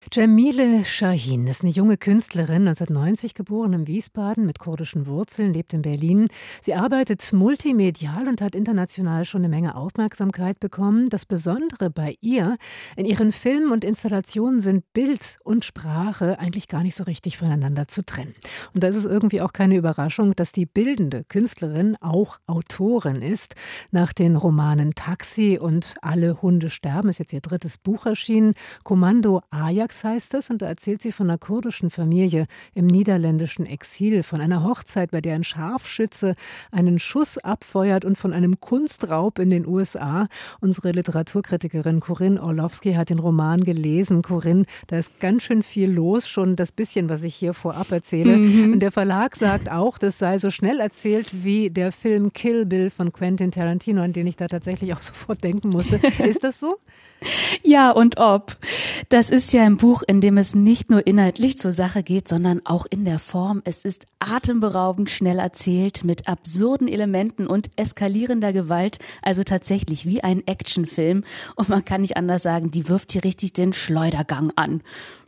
Cemile Şahin ist eine junge Künstlerin, 1990 geboren in Wiesbaden mit kurdischen Wurzeln, lebt in Berlin. Sie arbeitet multimedial und hat international schon eine Menge Aufmerksamkeit bekommen. Das Besondere bei ihr, in ihren Filmen und Installationen sind Bild und Sprache eigentlich gar nicht so richtig voneinander zu trennen. Und da ist es irgendwie auch keine Überraschung, dass die bildende Künstlerin auch Autorin ist. Nach den Romanen Taxi und Alle Hunde sterben ist jetzt ihr drittes Buch erschienen. Kommando Ajax heißt es, und da erzählt sie von einer kurdischen Familie im niederländischen Exil, von einer Hochzeit, bei der ein Scharfschütze einen Schuss abfeuert und von einem Kunstraub in den USA. Unsere Literaturkritikerin Corinne Orlowski hat den Roman gelesen. Corinne, da ist ganz schön viel los, schon das bisschen, was ich hier vorab erzähle. Und der Verlag sagt auch, das sei so schnell erzählt wie der Film Kill Bill von Quentin Tarantino, an den ich da tatsächlich auch sofort denken musste. Ist das so? Ja, und ob. Das ist ja ein Buch, in dem es nicht nur inhaltlich zur Sache geht, sondern auch in der Form. Es ist atemberaubend schnell erzählt, mit absurden Elementen und eskalierender Gewalt, also tatsächlich wie ein Actionfilm. Und man kann nicht anders sagen, die wirft hier richtig den Schleudergang an.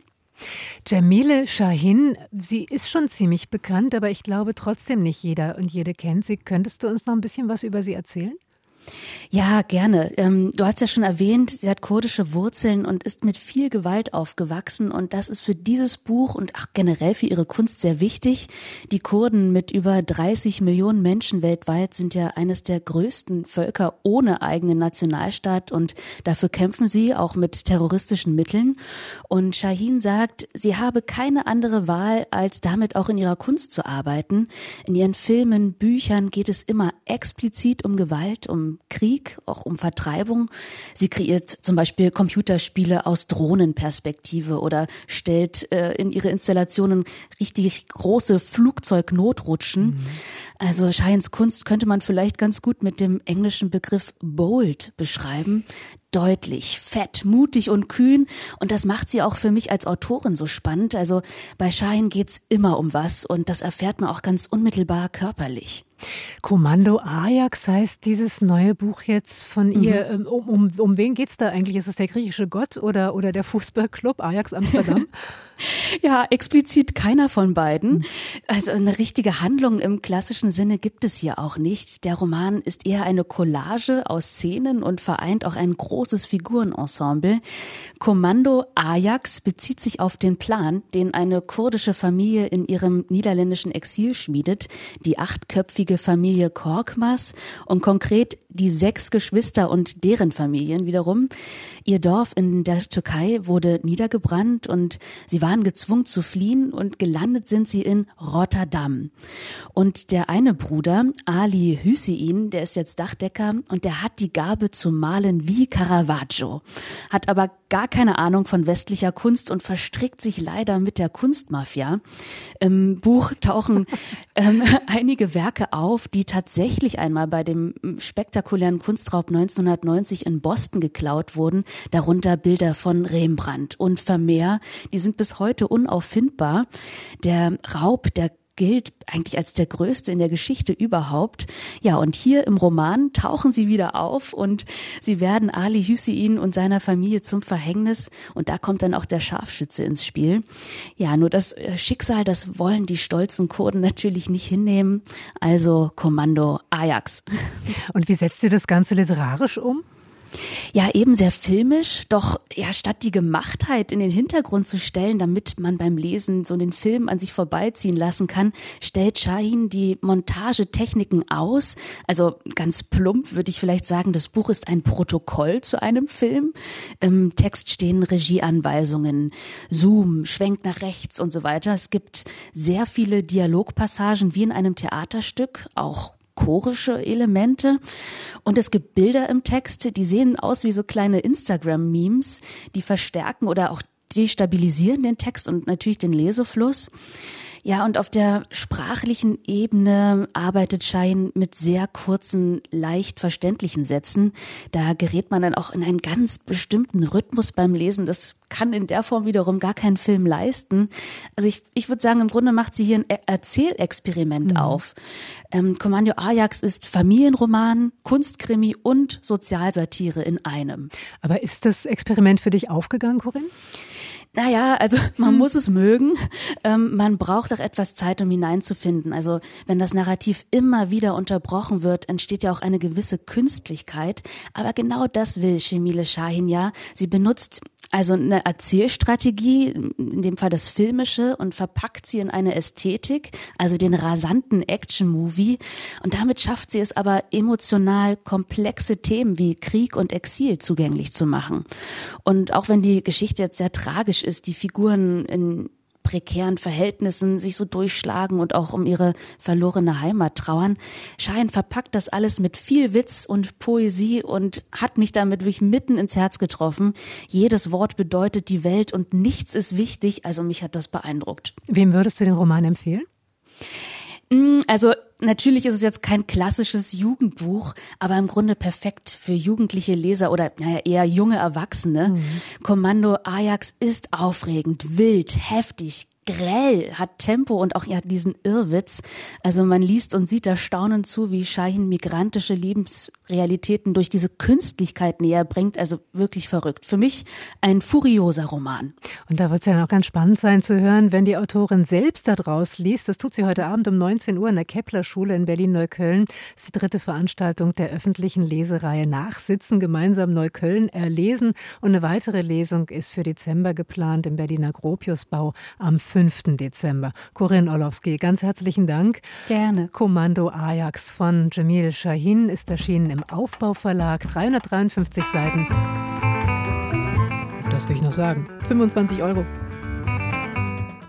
Cemile Şahin, sie ist schon ziemlich bekannt, aber ich glaube trotzdem nicht jeder und jede kennt sie. Könntest du uns noch ein bisschen was über sie erzählen? Ja, gerne. Du hast ja schon erwähnt, sie hat kurdische Wurzeln und ist mit viel Gewalt aufgewachsen. Und das ist für dieses Buch und auch generell für ihre Kunst sehr wichtig. Die Kurden mit über 30 Millionen Menschen weltweit sind ja eines der größten Völker ohne eigenen Nationalstaat. Und dafür kämpfen sie auch mit terroristischen Mitteln. Und Şahin sagt, sie habe keine andere Wahl, als damit auch in ihrer Kunst zu arbeiten. In ihren Filmen, Büchern geht es immer explizit um Gewalt, um Krieg, auch um Vertreibung. Sie kreiert zum Beispiel Computerspiele aus Drohnenperspektive oder stellt in ihre Installationen richtig große Flugzeugnotrutschen. Also Şahins Kunst könnte man vielleicht ganz gut mit dem englischen Begriff bold beschreiben. Deutlich, fett, mutig und kühn. Und das macht sie auch für mich als Autorin so spannend. Also bei Şahin geht's immer um was und das erfährt man auch ganz unmittelbar körperlich. Kommando Ajax heißt dieses neue Buch jetzt von ihr. Um wen geht's da eigentlich? Ist es der griechische Gott oder der Fußballclub Ajax Amsterdam? Ja, explizit keiner von beiden. Also eine richtige Handlung im klassischen Sinne gibt es hier auch nicht. Der Roman ist eher eine Collage aus Szenen und vereint auch ein großes Figurenensemble. Kommando Ajax bezieht sich auf den Plan, den eine kurdische Familie in ihrem niederländischen Exil schmiedet, die 8-köpfige Familie Korkmaz und konkret die 6 Geschwister und deren Familien wiederum. Ihr Dorf in der Türkei wurde niedergebrannt und sie waren gezwungen zu fliehen und gelandet sind sie in Rotterdam. Und der eine Bruder, Ali Hüseyin, der ist jetzt Dachdecker und der hat die Gabe zu malen wie Caravaggio, hat aber gar keine Ahnung von westlicher Kunst und verstrickt sich leider mit der Kunstmafia. Im Buch tauchen einige Werke auf, die tatsächlich einmal bei dem spektakulären Kunstraub 1990 in Boston geklaut wurden, darunter Bilder von Rembrandt und Vermeer, die sind bis heute unauffindbar. Der Raub, der gilt eigentlich als der größte in der Geschichte überhaupt. Ja, und hier im Roman tauchen sie wieder auf und sie werden Ali Hüseyin und seiner Familie zum Verhängnis und da kommt dann auch der Scharfschütze ins Spiel. Ja, nur das Schicksal, das wollen die stolzen Kurden natürlich nicht hinnehmen. Also Kommando Ajax. Und wie setzt ihr das Ganze literarisch um? Ja, eben sehr filmisch, doch ja, statt die Gemachtheit in den Hintergrund zu stellen, damit man beim Lesen so den Film an sich vorbeiziehen lassen kann, stellt Şahin die Montagetechniken aus. Also ganz plump würde ich vielleicht sagen, das Buch ist ein Protokoll zu einem Film. Im Text stehen Regieanweisungen, Zoom, Schwenk nach rechts und so weiter. Es gibt sehr viele Dialogpassagen wie in einem Theaterstück, auch chorische Elemente und es gibt Bilder im Text, die sehen aus wie so kleine Instagram-Memes, die verstärken oder auch destabilisieren den Text und natürlich den Lesefluss. Ja, und auf der sprachlichen Ebene arbeitet Şahin mit sehr kurzen, leicht verständlichen Sätzen. Da gerät man dann auch in einen ganz bestimmten Rhythmus beim Lesen. Das kann in der Form wiederum gar kein Film leisten. Also ich würde sagen, im Grunde macht sie hier ein Erzählexperiment auf. Kommando Ajax ist Familienroman, Kunstkrimi und Sozialsatire in einem. Aber ist das Experiment für dich aufgegangen, Corinne? Naja, also man muss es mögen. Man braucht auch etwas Zeit, um hineinzufinden. Also wenn das Narrativ immer wieder unterbrochen wird, entsteht ja auch eine gewisse Künstlichkeit. Aber genau das will Cemile Şahin ja. Sie benutzt also eine Erzählstrategie, in dem Fall das Filmische, und verpackt sie in eine Ästhetik, also den rasanten Action-Movie. Und damit schafft sie es aber, emotional komplexe Themen wie Krieg und Exil zugänglich zu machen. Und auch wenn die Geschichte jetzt sehr tragisch ist, die Figuren in prekären Verhältnissen sich so durchschlagen und auch um ihre verlorene Heimat trauern. Şahin verpackt das alles mit viel Witz und Poesie und hat mich damit wirklich mitten ins Herz getroffen. Jedes Wort bedeutet die Welt und nichts ist wichtig, also mich hat das beeindruckt. Wem würdest du den Roman empfehlen? Also natürlich ist es jetzt kein klassisches Jugendbuch, aber im Grunde perfekt für jugendliche Leser oder eher junge Erwachsene. Kommando Ajax ist aufregend, wild, heftig, grell, hat Tempo und auch diesen Irrwitz. Also man liest und sieht da staunend zu, wie Şahin migrantische Lebensrealitäten durch diese Künstlichkeit näher bringt. Also wirklich verrückt. Für mich ein furioser Roman. Und da wird es ja noch ganz spannend sein zu hören, wenn die Autorin selbst da draus liest. Das tut sie heute Abend um 19 Uhr in der Kepler-Schule in Berlin-Neukölln. Das ist die 3. Veranstaltung der öffentlichen Lesereihe Nachsitzen, gemeinsam Neukölln erlesen. Und eine weitere Lesung ist für Dezember geplant im Berliner Gropiusbau am 5. Dezember. Corinne Orlowski, ganz herzlichen Dank. Gerne. Kommando Ajax von Cemile Şahin ist erschienen im Aufbau-Verlag, 353 Seiten. Das will ich noch sagen. 25 €.